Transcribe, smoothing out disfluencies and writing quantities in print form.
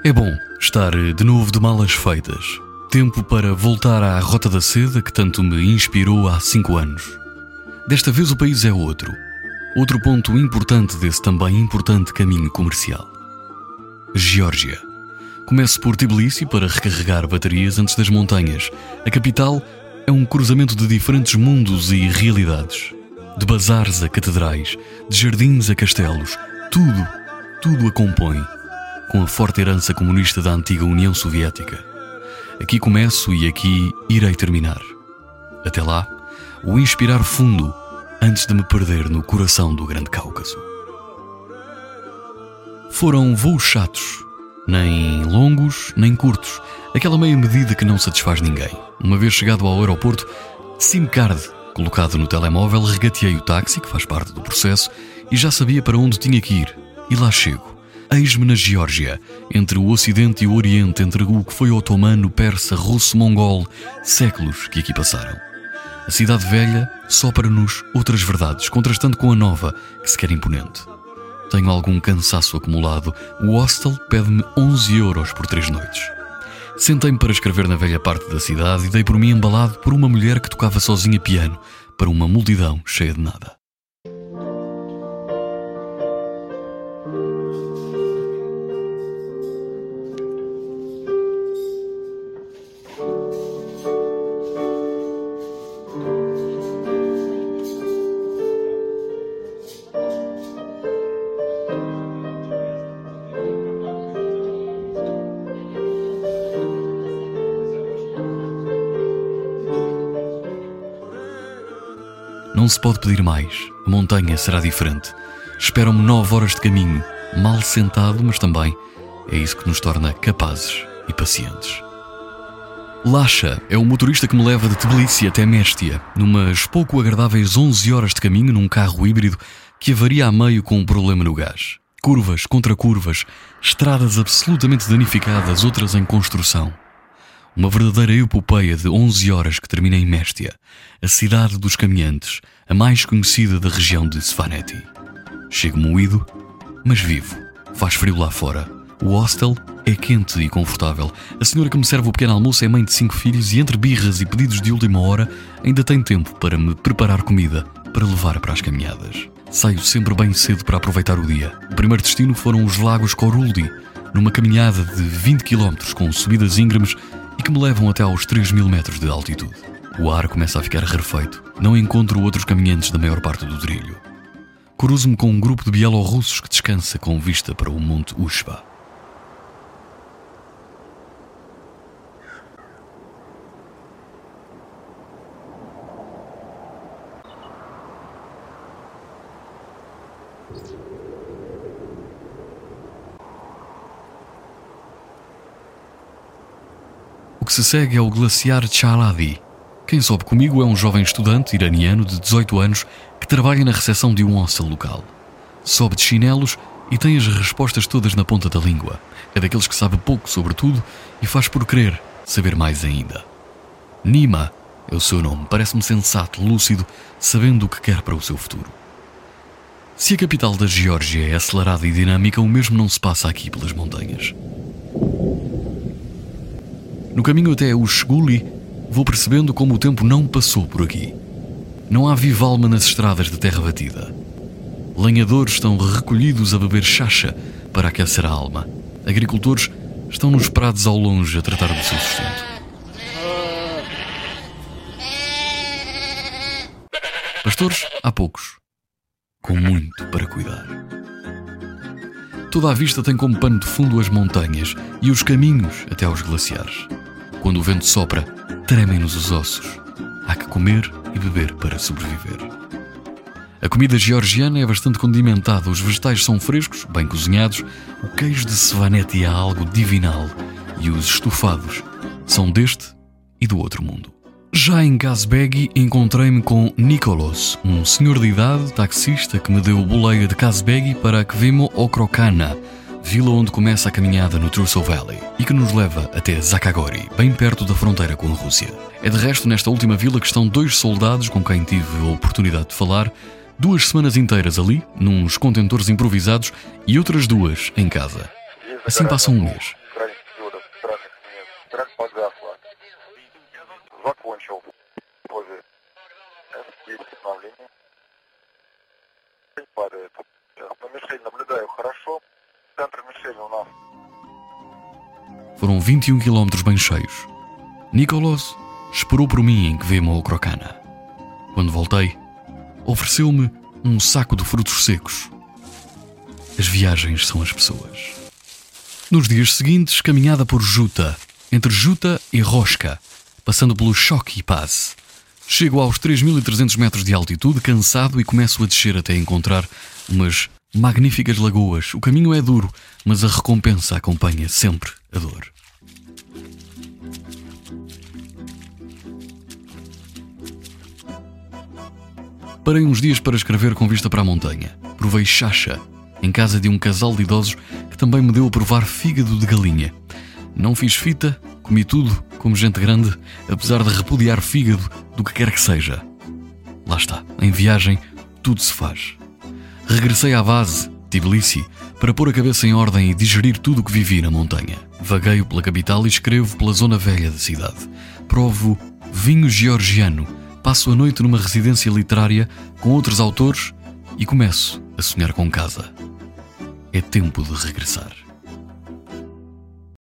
É bom estar de novo de malas feitas. Tempo para voltar à Rota da Seda que tanto me inspirou há 5 anos. Desta vez o país é outro. Outro ponto importante desse também importante caminho comercial. Geórgia. Começo por Tbilisi para recarregar baterias antes das montanhas. A capital é um cruzamento de diferentes mundos e realidades. De bazares a catedrais, de jardins a castelos, tudo a compõe, com a forte herança comunista da antiga União Soviética. Aqui começo e aqui irei terminar. Até lá, o inspirar fundo antes de me perder no coração do Grande Cáucaso. Foram voos chatos, nem longos nem curtos, aquela meia medida que não satisfaz ninguém. Uma vez chegado ao aeroporto, SIM card colocado no telemóvel, regateei o táxi, que faz parte do processo, e já sabia para onde tinha que ir. E lá chego. Eis-me na Geórgia, entre o Ocidente e o Oriente, entre o que foi otomano, persa, russo, mongol, séculos que aqui passaram. A cidade velha sopra-nos outras verdades, contrastando com a nova, que se quer imponente. Tenho algum cansaço acumulado. O hostel pede-me 11 euros por 3 noites. Sentei-me para escrever na velha parte da cidade e dei por mim embalado por uma mulher que tocava sozinha piano para uma multidão cheia de nada. Não se pode pedir mais. A montanha será diferente. Esperam-me 9 horas de caminho, mal sentado, mas também é isso que nos torna capazes e pacientes. Lasha é o motorista que me leva de Tbilisi até Mestia, numas pouco agradáveis 11 horas de caminho num carro híbrido que avaria a meio com um problema no gás. Curvas contra curvas, estradas absolutamente danificadas, outras em construção. Uma verdadeira epopeia de 11 horas que termina em Mestia, a cidade dos caminhantes, a mais conhecida da região de Svaneti. Chego moído, mas vivo. Faz frio lá fora. O hostel é quente e confortável. A senhora que me serve o pequeno almoço é mãe de 5 filhos e entre birras e pedidos de última hora ainda tem tempo para me preparar comida para levar para as caminhadas. Saio sempre bem cedo para aproveitar o dia. O primeiro destino foram os Lagos Koruldi, numa caminhada de 20 km com subidas íngremes e que me levam até aos 3.000 metros de altitude. O ar começa a ficar rarefeito. Não encontro outros caminhantes da maior parte do trilho. Cruzo-me com um grupo de bielorrussos que descansa com vista para o Monte Ushba. O que se segue é o glaciar Chaladi. Quem sobe comigo é um jovem estudante iraniano de 18 anos que trabalha na recepção de um hostel local. Sobe de chinelos e tem as respostas todas na ponta da língua. É daqueles que sabe pouco sobre tudo e faz por querer saber mais ainda. Nima é o seu nome. Parece-me sensato, lúcido, sabendo o que quer para o seu futuro. Se a capital da Geórgia é acelerada e dinâmica, o mesmo não se passa aqui pelas montanhas. No caminho até o Shguli, vou percebendo como o tempo não passou por aqui. Não há viva alma nas estradas de terra batida. Lenhadores estão recolhidos a beber chacha para aquecer a alma. Agricultores estão nos prados ao longe a tratar do seu sustento. Pastores, há poucos, com muito para cuidar. Toda a vista tem como pano de fundo as montanhas e os caminhos até aos glaciares. Quando o vento sopra, tremem-nos os ossos. Há que comer e beber para sobreviver. A comida georgiana é bastante condimentada, os vegetais são frescos, bem cozinhados, o queijo de Svaneti é algo divinal e os estofados são deste e do outro mundo. Já em Kazbegi encontrei-me com Nikolos, um senhor de idade, taxista, que me deu boleia de Kazbegi para Kvemo Okrokana, vila onde começa a caminhada no Truso Valley e que nos leva até Zakagori, bem perto da fronteira com a Rússia. É de resto nesta última vila que estão 2 soldados com quem tive a oportunidade de falar, 2 semanas inteiras ali, nuns contentores improvisados e outras 2 em casa. Assim passa um mês. Foram 21 quilómetros bem cheios. Nicolas esperou por mim em Kvemo-Krokana. Quando voltei, ofereceu-me um saco de frutos secos. As viagens são as pessoas. Nos dias seguintes, caminhada por Juta, entre Juta e Roshka, passando pelo Shoki Pass. Chego aos 3.300 metros de altitude, cansado, e começo a descer até encontrar umas magníficas lagoas. O caminho é duro, mas a recompensa acompanha sempre a dor. Parei uns dias para escrever com vista para a montanha. Provei chacha em casa de um casal de idosos que também me deu a provar fígado de galinha. Não fiz fita, comi tudo como gente grande, apesar de repudiar fígado do que quer que seja. Lá está, em viagem tudo se faz. Regressei à base, Tbilisi, para pôr a cabeça em ordem e digerir tudo o que vivi na montanha. Vagueio pela capital e escrevo pela zona velha da cidade. Provo vinho georgiano, passo a noite numa residência literária com outros autores e começo a sonhar com casa. É tempo de regressar.